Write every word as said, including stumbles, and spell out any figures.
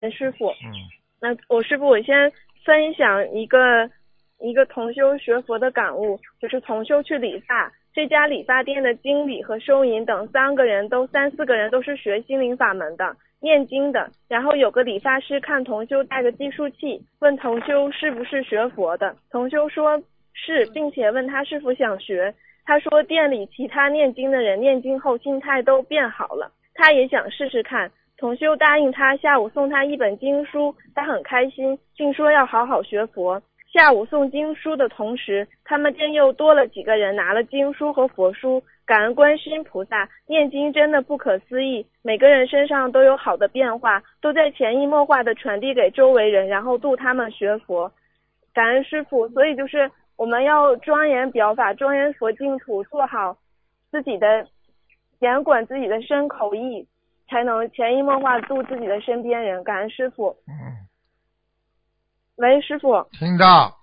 师傅。 嗯。 那我师傅，我先分享一个一个同修学佛的感悟，就是同修去理发，这家理发店的经理和收银等三个人都三四个人都是学心灵法门的，念经的。然后有个理发师看同修带着计数器，问同修是不是学佛的，同修说是，并且问他是否想学。他说店里其他念经的人念经后心态都变好了，他也想试试看。同修答应他下午送他一本经书，他很开心，并说要好好学佛。下午送经书的同时，他们店又多了几个人拿了经书和佛书，感恩观世音菩萨，念经真的不可思议，每个人身上都有好的变化，都在潜移默化的传递给周围人，然后度他们学佛。感恩师父。所以就是我们要庄严表法，庄严佛净土，做好自己的严管自己的身口意，才能潜移默化度自己的身边人。感恩师父。 嗯。 喂，师傅。 听到。